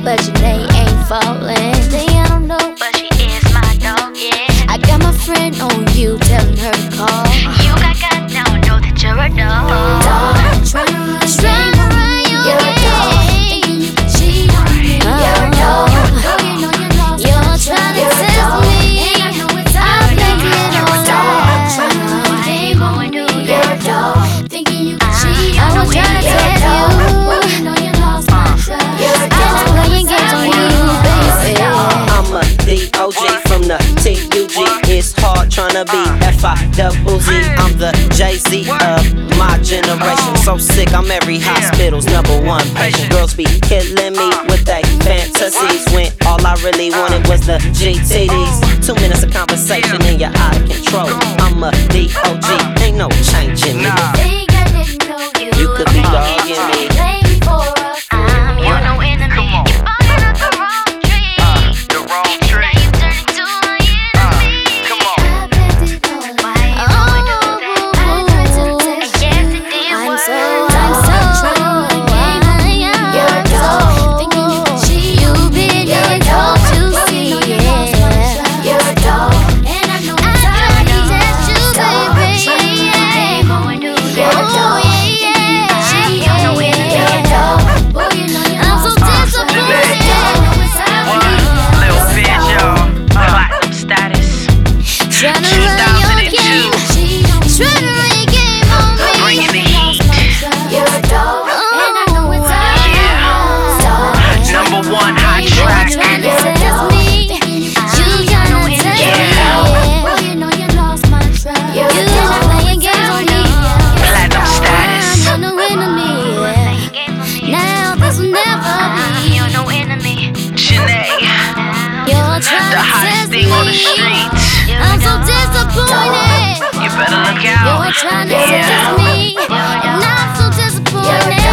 but Janae ain't falling. Say I don't know, but she is my dog, yeah. I got my friend on you telling her to call. You got now, know that you're a dog. Tryna run your game. Thinking you can cheat on me. You're a dog. You know you lost. You're trying to test me. And I know it's out there. You're a dog. Game on you. You're a dog. Thinking you can cheat on me. I was trying to tell you. You know you lost my trust. I was playing games on you, baby. I'm a D.O.G. from the T.U.G. It's hard tryna be F.I.Z. I'm the Jay-Z of my generation. So sick, I'm every hospital's #1 patient. Girls be killing me with they fantasies when all I really wanted was the GTDs. 2 minutes of conversation and you're out of control. I'm a D.O.G. Ain't no changing me. Think I didn't know you. You could be dogging me. Blame me for a fool. You're no enemy. You're barking up the wrong tree. The wrong tree. Now you turn into my enemy. Come on. I bet it all. Why you going do that? I tried to test And yes, it did I'm work. so you're a dog. Thinking you can cheat. You've been a dog to see. You're a dog. And I know it's hard to test you, baby. You're a dog. I'm so disappointed. Lil Fizz, y'all. Platinum status. Tryna run your game. Tryna run your game on me. Bringing the heat. You're a dog. And I know it's hard. #1 hot You track. tryna test me. You tryna test me. You know you lost my trust. You playing games on me. Platinum status. I'm no enemy. Now this will never be. You're no enemy. Janae, You're trying the to hottest test thing on the me. streets. I'm so disappointed. You better look out. You're trying to test me. And I'm so disappointed.